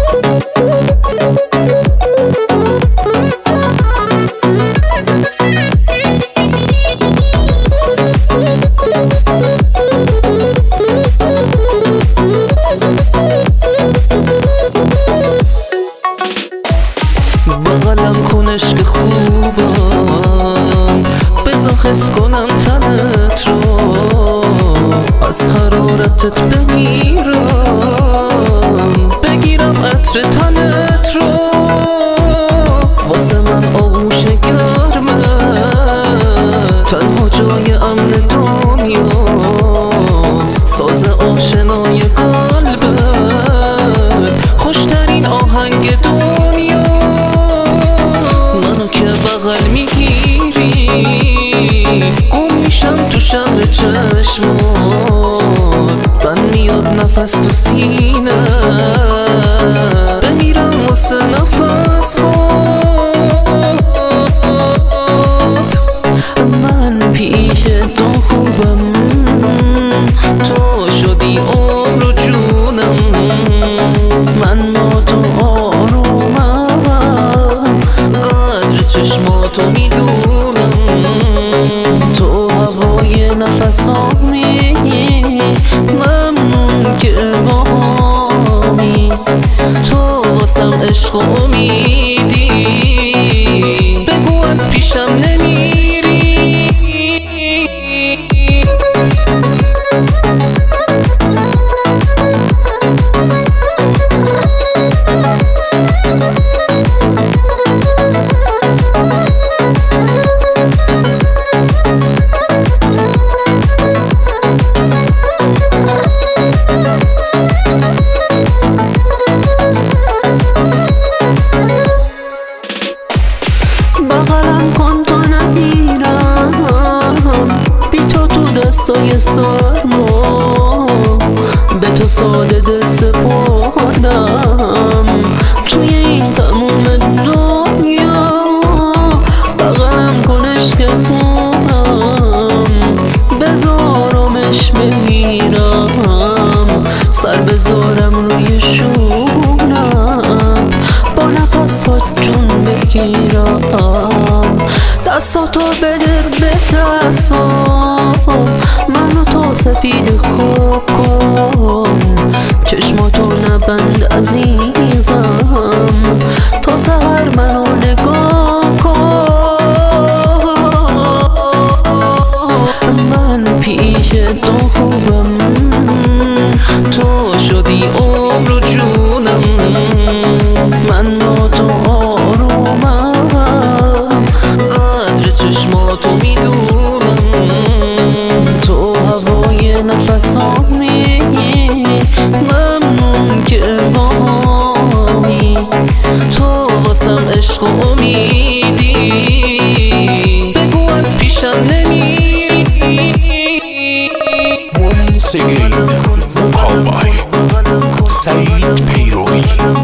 بغلم کنش که خوبم بذار حس کنم تنت رو از حرارتت بمیرم بگیرم عطر تنت رو واسه من آغوش گرمه تنها جای امن دنیاست ساز آشنای قلبت خوشترین آهنگ دنیا بغل میگیری گم میشم تو شهر چشمات من میاد نفس تو سینه بمیرم واسه نفس من پیش تو خوبم تو شدی عمر و جونم من با تو چشماتو میدونم تو هوای نفسامی ممنون که باهامی تو واسم عشق و امیدی بگو از پیشم نمیری بغلم کن تا نمیرم بی تو دستای سرما به تو ساده دست سپردم توی این تموم دنیا بغلم کنش که خوبم بذارمش بمیرم سر بذارم روی شونم با نفس ها جون بگیرم دستاتو بده به دستام منو تا سفید خوب کن چشماتو نبند عزیزم تا سحر منو نگاه کن من پیش تو خوبم تو شدی عمر و جونم من با تو آرومم قدر چشماتو میدونم تو هوای نفسامی ممنون که باهامی تو واسم عشق و امیدی بگو از پیشم نمیری موسیقی کاوبای سعید پیروی